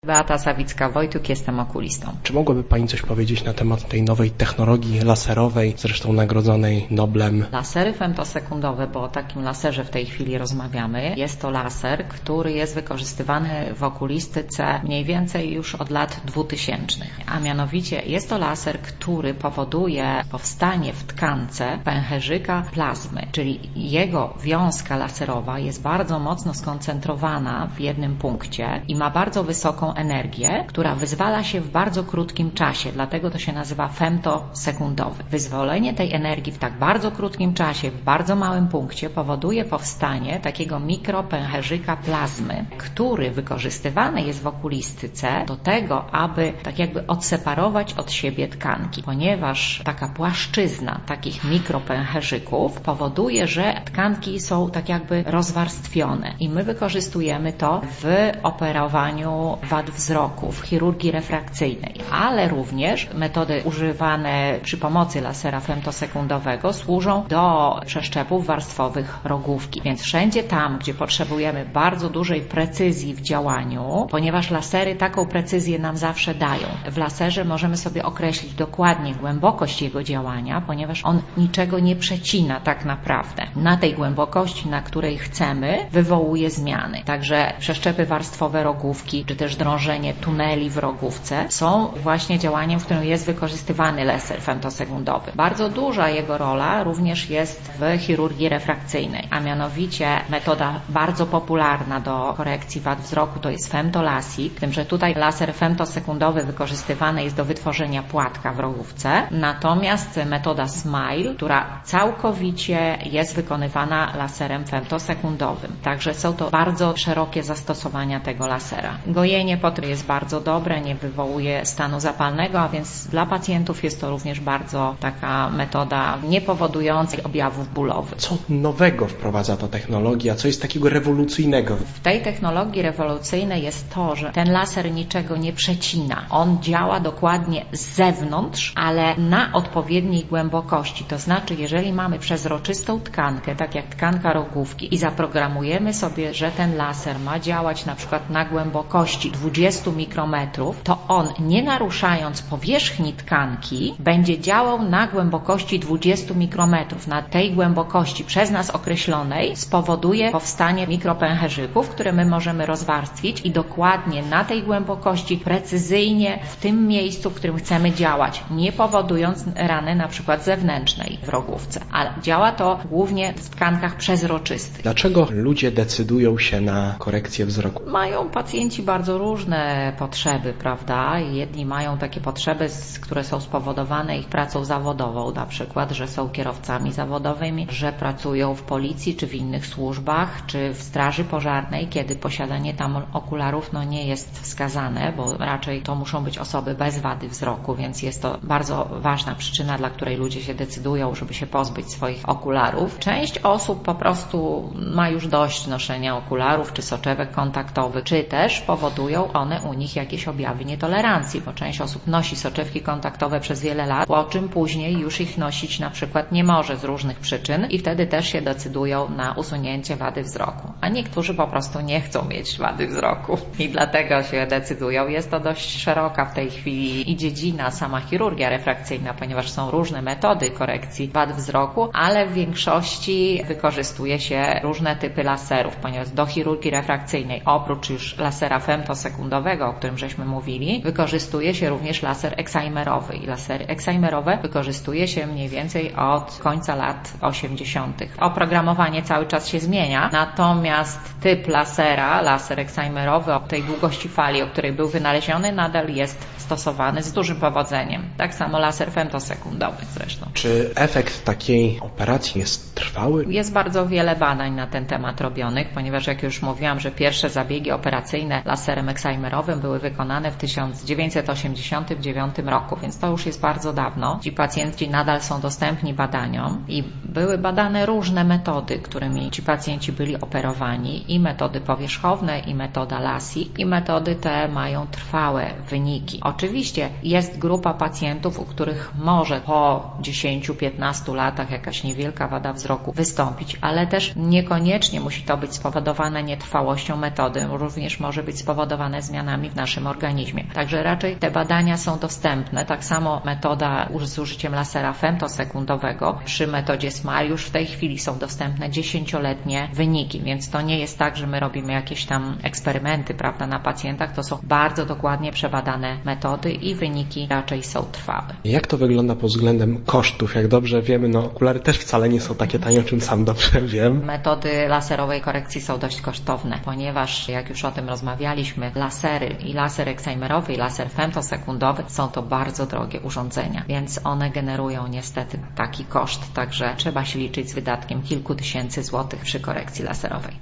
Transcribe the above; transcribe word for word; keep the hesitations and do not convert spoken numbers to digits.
Beata Sawicka-Wojtuk, jestem okulistą. Czy mogłaby Pani coś powiedzieć na temat tej nowej technologii laserowej, zresztą nagrodzonej Noblem? Lasery femtosekundowe, bo o takim laserze w tej chwili rozmawiamy. Jest to laser, który jest wykorzystywany w okulistyce mniej więcej już od lat dwutysięcznych. A mianowicie jest to laser, który powoduje powstanie w tkance pęcherzyka plazmy, czyli jego wiązka laserowa jest bardzo mocno skoncentrowana w jednym punkcie i ma bardzo wysoką energię, która wyzwala się w bardzo krótkim czasie, dlatego to się nazywa femtosekundowy. Wyzwolenie tej energii w tak bardzo krótkim czasie, w bardzo małym punkcie powoduje powstanie takiego mikropęcherzyka plazmy, który wykorzystywany jest w okulistyce do tego, aby tak jakby odseparować od siebie tkanki, ponieważ taka płaszczyzna takich mikropęcherzyków powoduje, że tkanki są tak jakby rozwarstwione i my wykorzystujemy to w operowaniu wad wzroku, w chirurgii refrakcyjnej, ale również metody używane przy pomocy lasera femtosekundowego służą do przeszczepów warstwowych rogówki. Więc wszędzie tam, gdzie potrzebujemy bardzo dużej precyzji w działaniu, ponieważ lasery taką precyzję nam zawsze dają. W laserze możemy sobie określić dokładnie głębokość jego działania, ponieważ on niczego nie przecina tak naprawdę. Na tej głębokości, na której chcemy, wywołuje zmiany. Także przeszczepy warstwowe rogówki, czy też drążenie tuneli w rogówce są właśnie działaniem, w którym jest wykorzystywany laser femtosekundowy. Bardzo duża jego rola również jest w chirurgii refrakcyjnej, a mianowicie metoda bardzo popularna do korekcji wad wzroku to jest femtolasik, z tym, że tutaj laser femtosekundowy wykorzystywany jest do wytworzenia płatka w rogówce, natomiast metoda SMILE, która całkowicie jest wykonywana laserem femtosekundowym. Także są to bardzo szerokie zastosowania tego lasera. Gojenie potry jest bardzo dobre, nie wywołuje stanu zapalnego, a więc dla pacjentów jest to również bardzo taka metoda nie powodująca objawów bólowych. Co nowego wprowadza ta technologia? Co jest takiego rewolucyjnego? W tej technologii rewolucyjnej jest to, że ten laser niczego nie przecina. On działa dokładnie z zewnątrz, ale na odpowiedniej głębokości. To znaczy, jeżeli mamy przezroczystą tkankę, tak jak tkanka rogówki i zaprogramujemy sobie, że ten laser ma działać na przykład na głębokości dwudziestu mikrometrów, to on, nie naruszając powierzchni tkanki, będzie działał na głębokości dwudziestu mikrometrów. Na tej głębokości przez nas określonej spowoduje powstanie mikropęcherzyków, które my możemy rozwarstwić i dokładnie na tej głębokości, precyzyjnie w tym miejscu, w którym chcemy działać, nie powodując rany na przykład zewnętrznej w rogówce. Ale działa to głównie w tkankach przezroczystych. Dlaczego ludzie decydują się na korekcję wzroku? Mają pacjenci bardzo różne potrzeby, prawda? Jedni mają takie potrzeby, które są spowodowane ich pracą zawodową, na przykład, że są kierowcami zawodowymi, że pracują w policji, czy w innych służbach, czy w straży pożarnej, kiedy posiadanie tam okularów no, nie jest wskazane, bo raczej to muszą być osoby bez wady wzroku, więc jest to bardzo ważna przyczyna, dla której ludzie się decydują, żeby się pozbyć swoich okularów. Część osób po prostu ma już dość noszenia okularów, czy soczewek kontaktowych, czy też powodują one u nich jakieś objawy nietolerancji, bo część osób nosi soczewki kontaktowe przez wiele lat, po czym później już ich nosić na przykład nie może z różnych przyczyn i wtedy też się decydują na usunięcie wady wzroku. A niektórzy po prostu nie chcą mieć wady wzroku i dlatego się decydują. Jest to dość szeroka w tej chwili i dziedzina, sama chirurgia refrakcyjna, ponieważ są różne metody korekcji wad wzroku, ale w większości wykorzystuje się różne typy laserów, ponieważ do chirurgii refrakcyjnej oprócz już lasera femtosekundowego, o którym żeśmy mówili, wykorzystuje się również laser eksajmerowy i lasery eksajmerowe wykorzystuje się mniej więcej od końca lat osiemdziesiątych. Oprogramowanie cały czas się zmienia, natomiast typ lasera, laser eksajmerowy o tej długości fali, o której był wynaleziony, nadal jest stosowany z dużym powodzeniem. Tak samo laser femtosekundowy zresztą. Czy efekt takiej operacji jest trwały? Jest bardzo wiele badań na ten temat robionych, ponieważ jak już mówiłam, że pierwsze zabiegi operacyjne laserem eksajmerowym były wykonane w tysiąc dziewięćset osiemdziesiątym dziewiątym roku, więc to już jest bardzo dawno. Ci pacjenci nadal są dostępni badaniom i były badane różne metody, którymi ci pacjenci byli operowani, i metody powierzchowne, i metoda LASIK, i metody te mają trwałe wyniki. Oczywiście jest grupa pacjentów, u których może po dziesięciu piętnastu latach jakaś niewielka wada wzroku wystąpić, ale też niekoniecznie musi to być spowodowane nietrwałością metody, również może być spowodowane spowodowane zmianami w naszym organizmie. Także raczej te badania są dostępne. Tak samo metoda z użyciem lasera femtosekundowego. Przy metodzie SMILE już w tej chwili są dostępne dziesięcioletnie wyniki, więc to nie jest tak, że my robimy jakieś tam eksperymenty, prawda, na pacjentach. To są bardzo dokładnie przebadane metody i wyniki raczej są trwałe. Jak to wygląda pod względem kosztów? Jak dobrze wiemy, no okulary też wcale nie są takie tanie, o czym sam dobrze wiem. Metody laserowej korekcji są dość kosztowne, ponieważ jak już o tym rozmawialiśmy, lasery i laser ekscimerowy i laser femtosekundowy są to bardzo drogie urządzenia, więc one generują niestety taki koszt, także trzeba się liczyć z wydatkiem kilku tysięcy złotych przy korekcji laserowej.